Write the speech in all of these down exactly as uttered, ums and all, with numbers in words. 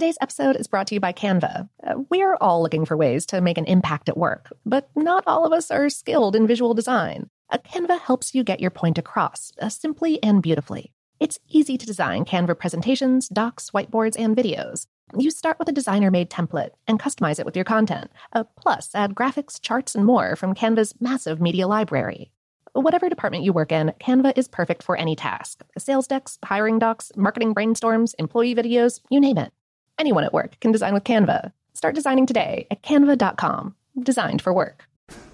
Today's episode is brought to you by Canva. Uh, we're all looking for ways to make an impact at work, but not all of us are skilled in visual design. Uh, Canva helps you get your point across, uh, simply and beautifully. It's easy to design Canva presentations, docs, whiteboards, and videos. You start with a designer-made template and customize it with your content. Uh, plus, add graphics, charts, and more from Canva's massive media library. Whatever department you work in, Canva is perfect for any task. Sales decks, hiring docs, marketing brainstorms, employee videos, you name it. Anyone at work can design with Canva. Start designing today at canva dot com. Designed for work.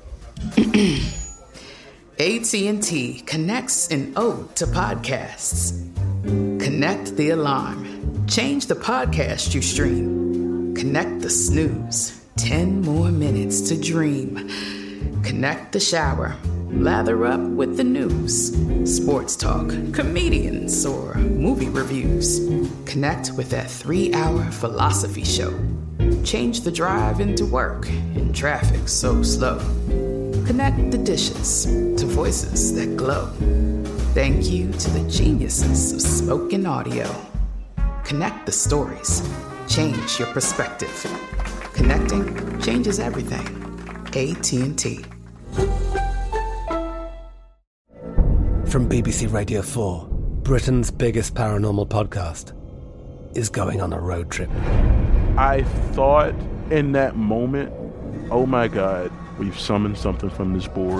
A T and T connects an ode to podcasts. Connect the alarm. Change the podcast you stream. Connect the snooze. Ten more minutes to dream. Connect the shower. Lather up with the news. Sports talk, comedians, or movie reviews. Connect with that three-hour philosophy show. Change the drive into work in traffic so slow. Connect the dishes to voices that glow. Thank you to the geniuses of spoken audio. Connect the stories. Change your perspective. Connecting changes everything. A T and T. From B B C Radio four, Britain's biggest paranormal podcast is going on a road trip. I thought in that moment, oh my God, we've summoned something from this board.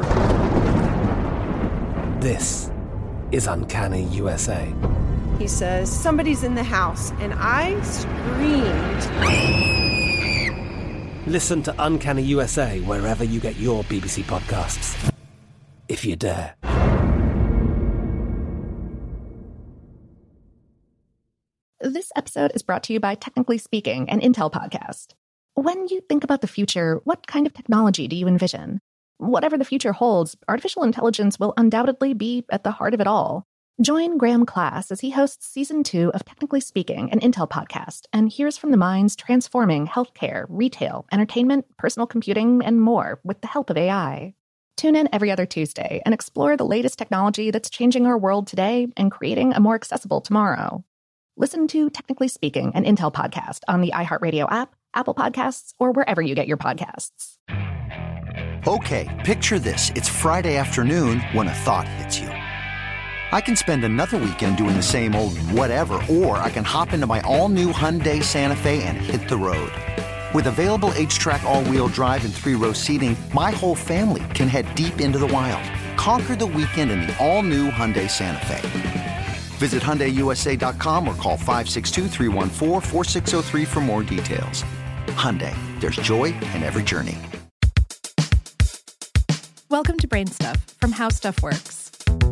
This is Uncanny U S A. He says, somebody's in the house, and I screamed. Listen to Uncanny U S A wherever you get your B B C podcasts, if you dare. This episode is brought to you by Technically Speaking, an Intel podcast. When you think about the future, what kind of technology do you envision? Whatever the future holds, artificial intelligence will undoubtedly be at the heart of it all. Join Graham Class as he hosts season two of Technically Speaking, an Intel podcast, and hears from the minds transforming healthcare, retail, entertainment, personal computing, and more with the help of A I. Tune in every other Tuesday and explore the latest technology that's changing our world today and creating a more accessible tomorrow. Listen to Technically Speaking, an Intel podcast on the iHeartRadio app, Apple Podcasts, or wherever you get your podcasts. Okay, picture this. It's Friday afternoon when a thought hits you. I can spend another weekend doing the same old whatever, or I can hop into my all-new Hyundai Santa Fe and hit the road. With available H-Track all-wheel drive and three-row seating, my whole family can head deep into the wild. Conquer the weekend in the all-new Hyundai Santa Fe. Visit Hyundai U S A dot com or call five six two, three one four, four six zero three for more details. Hyundai, there's joy in every journey. Welcome to Brain Stuff from How Stuff Works.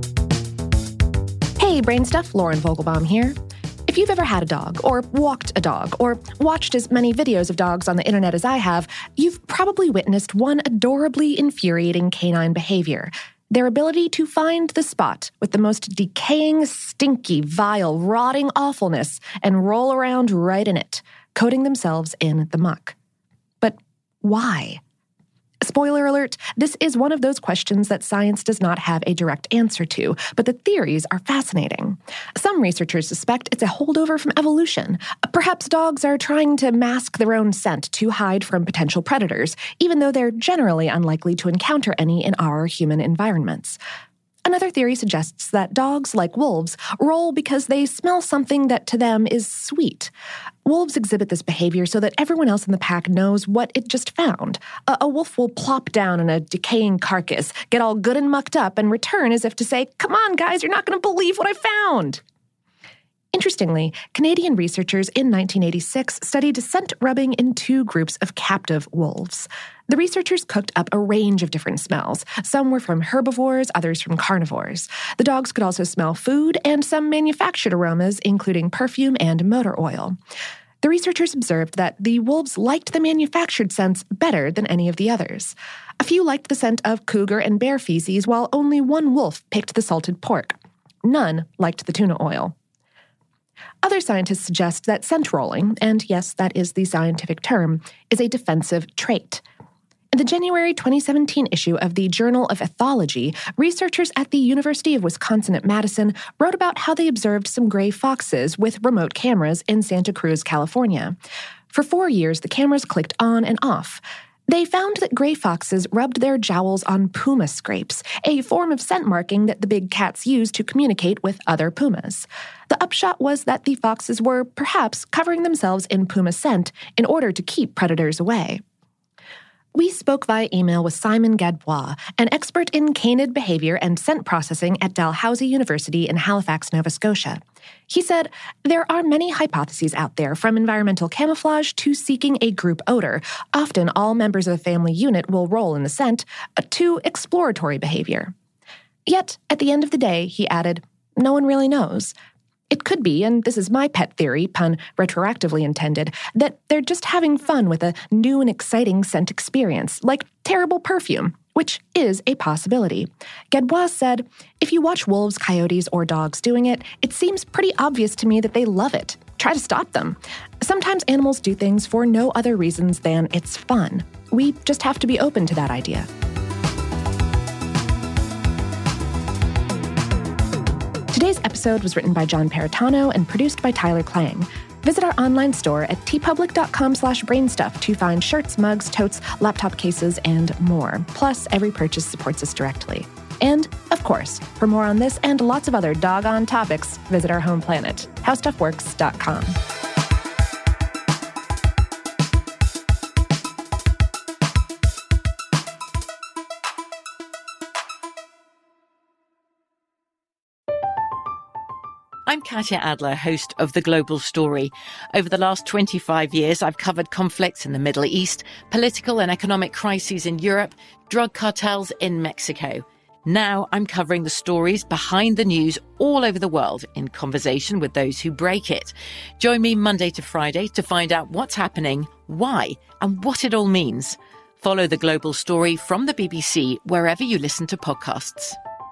Hey, Brain Stuff, Lauren Vogelbaum here. If you've ever had a dog, or walked a dog, or watched as many videos of dogs on the internet as I have, you've probably witnessed one adorably infuriating canine behavior. Their ability to find the spot with the most decaying, stinky, vile, rotting awfulness and roll around right in it, coating themselves in the muck. But why? Spoiler alert, this is one of those questions that science does not have a direct answer to, but the theories are fascinating. Some researchers suspect it's a holdover from evolution. Perhaps dogs are trying to mask their own scent to hide from potential predators, even though they're generally unlikely to encounter any in our human environments. Another theory suggests that dogs, like wolves, roll because they smell something that to them is sweet. Wolves exhibit this behavior so that everyone else in the pack knows what it just found. A, a wolf will plop down on a decaying carcass, get all good and mucked up, and return as if to say, "Come on, guys, you're not going to believe what I found." Interestingly, Canadian researchers in nineteen eighty-six studied scent rubbing in two groups of captive wolves. The researchers cooked up a range of different smells. Some were from herbivores, others from carnivores. The dogs could also smell food and some manufactured aromas, including perfume and motor oil. The researchers observed that the wolves liked the manufactured scents better than any of the others. A few liked the scent of cougar and bear feces, while only one wolf picked the salted pork. None liked the tuna oil. Other scientists suggest that scent rolling, and yes, that is the scientific term, is a defensive trait. In the January twenty seventeen issue of the Journal of Ethology, researchers at the University of Wisconsin at Madison wrote about how they observed some gray foxes with remote cameras in Santa Cruz, California. For four years, the cameras clicked on and off. They found that gray foxes rubbed their jowls on puma scrapes, a form of scent marking that the big cats use to communicate with other pumas. The upshot was that the foxes were perhaps covering themselves in puma scent in order to keep predators away. We spoke via email with Simon Gadbois, an expert in canid behavior and scent processing at Dalhousie University in Halifax, Nova Scotia. He said, there are many hypotheses out there, from environmental camouflage to seeking a group odor. Often all members of the family unit will roll in the scent, uh, to exploratory behavior. Yet, at the end of the day, he added, no one really knows. It could be, and this is my pet theory, pun retroactively intended, that they're just having fun with a new and exciting scent experience, like terrible perfume, which is a possibility. Gadbois said, if you watch wolves, coyotes, or dogs doing it, it seems pretty obvious to me that they love it. Try to stop them. Sometimes animals do things for no other reasons than it's fun. We just have to be open to that idea. Today's episode was written by John Paratano and produced by Tyler Klang. Visit our online store at tpublic.com slash brainstuff to find shirts, mugs, totes, laptop cases, and more. Plus, every purchase supports us directly. And, of course, for more on this and lots of other doggone topics, visit our home planet, how stuff works dot com. I'm Katya Adler, host of The Global Story. Over the last twenty-five years, I've covered conflicts in the Middle East, political and economic crises in Europe, drug cartels in Mexico. Now I'm covering the stories behind the news all over the world in conversation with those who break it. Join me Monday to Friday to find out what's happening, why, and what it all means. Follow The Global Story from the B B C wherever you listen to podcasts.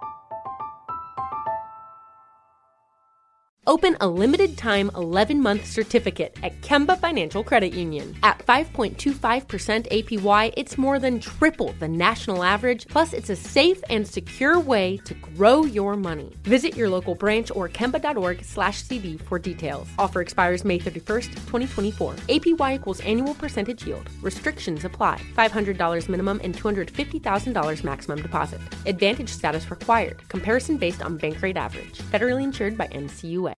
Open a limited-time eleven-month certificate at Kemba Financial Credit Union. At five point two five percent A P Y, it's more than triple the national average, plus it's a safe and secure way to grow your money. Visit your local branch or kemba.org slash CD for details. Offer expires May thirty-first, twenty twenty-four. A P Y equals annual percentage yield. Restrictions apply. five hundred dollars minimum and two hundred fifty thousand dollars maximum deposit. Advantage status required. Comparison based on bank rate average. Federally insured by N C U A.